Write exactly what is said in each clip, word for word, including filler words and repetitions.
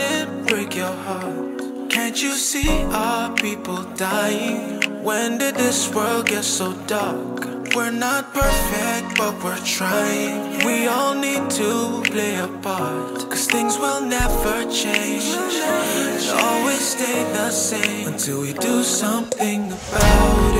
it break your heart? Can't you see our people dying? When did this world get so dark? We're not perfect, but we're trying. We all need to play a part, cause things will never change. They'll always stay the same until we do something about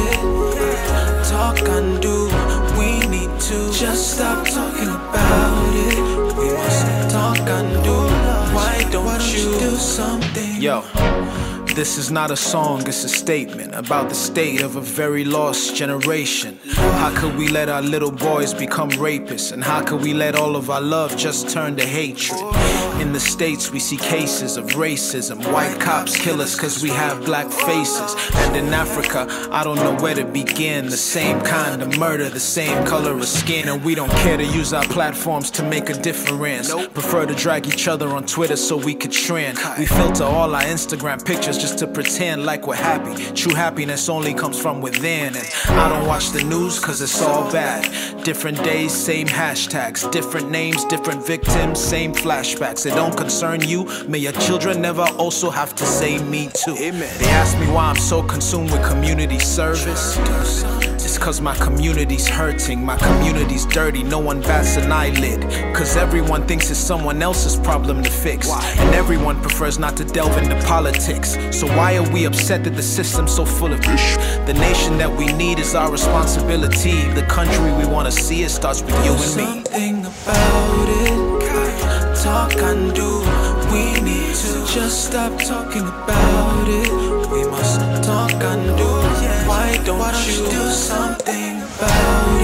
it. Talk and do, we need to just stop talking about it. We must talk and do. Why don't you do something? Yo, this is not a song, it's a statement about the state of a very lost generation. How could we let our little boys become rapists? And how could we let all of our love just turn to hatred? In the States we see cases of racism. White cops kill us cause we have black faces. And in Africa, I don't know where to begin. The same kind of murder, the same color of skin. And we don't care to use our platforms to make a difference. Prefer to drag each other on Twitter so we could trend. We filter all our Instagram pictures just to pretend like we're happy. True happiness only comes from within. And I don't watch the news cause it's all bad. Different days, same hashtags. Different names, different victims, same flashbacks. It don't concern you, may your children never also have to say me too. Amen. They ask me why I'm so consumed with community service. It's cause my community's hurting, my community's dirty, no one bats an eyelid. Cause everyone thinks it's someone else's problem to fix. And everyone prefers not to delve into politics. So why are we upset that the system's so full of ish? The nation that we need is our responsibility. The country we wanna see, it starts with you and me. Something about it, talk and do. We need to just stop talking about it. We must talk and do. Why don't you do something about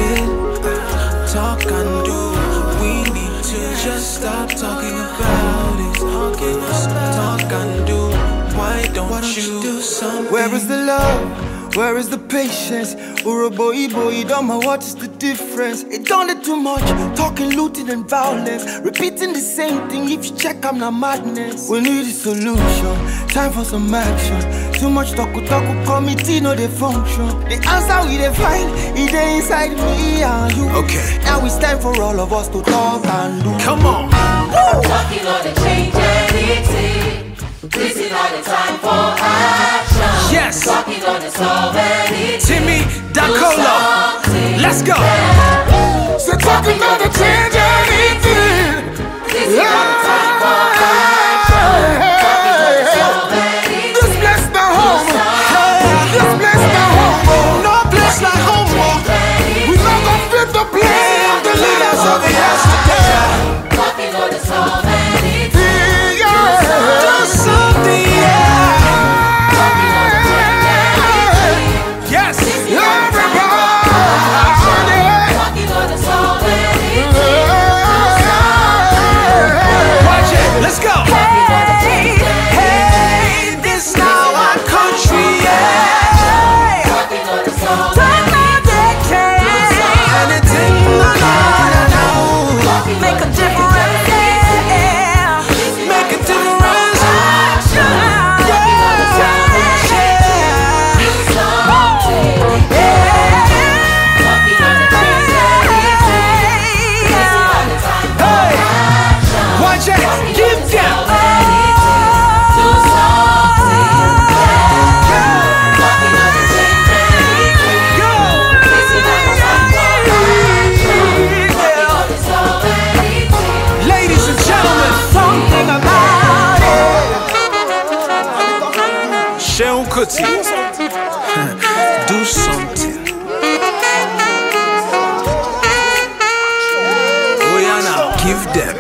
it? Talk and do. We need to just stop talking about it. We must talk and do. Why don't you do something? Where is the love? Where is the patience? Urobo Ibo, you don't know what is the difference. It done it too much, talking, looting and violence. Repeating the same thing, if you check I'm not madness. We need a solution, time for some action. Too much talku talku, committee no they function. The answer we dey find, it dey inside me and you. Okay. Now it's time for all of us to talk and do. Come on. Talking on the change anything. This is not the time for action. Yes. Talking on the solve anything. Timmy Dacola. Let's go. So talking on the change anything. This is not the time for action. Talking on the solve anything. This place my home. This place my home. No place like home. We not gonna fit the blame the leaders of the yesterday. Talking on the solve anything. Do something, yeah. Yes. Watch it. Let's go. Hey, hey, this now our country, yeah. Turn on the case. Anything, no, no, no. Make a difference, yeah. Make a difference. Give them. Ladies and gentlemen, something about it. Seun Kuti, do something. Oh yeah, now give them.